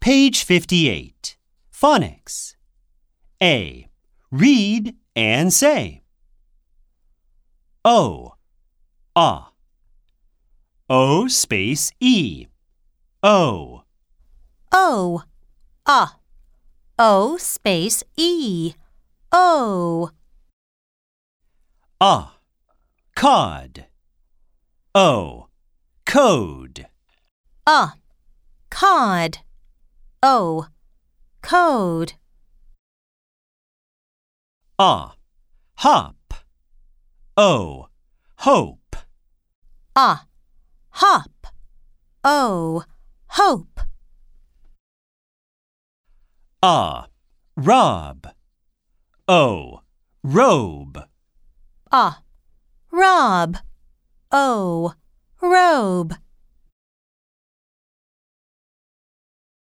Page 58. Phonics. A. Read and say. O. Ah. O space E. O. O. Ah. O space E. O. Ah. Cod. O. Code. Ah. Cod. O. Code. Ah. Hop. O. Hope. Ah. Hop. O. Hope. Ah. Rob. O. Robe. Ah. Rob. O. Robe.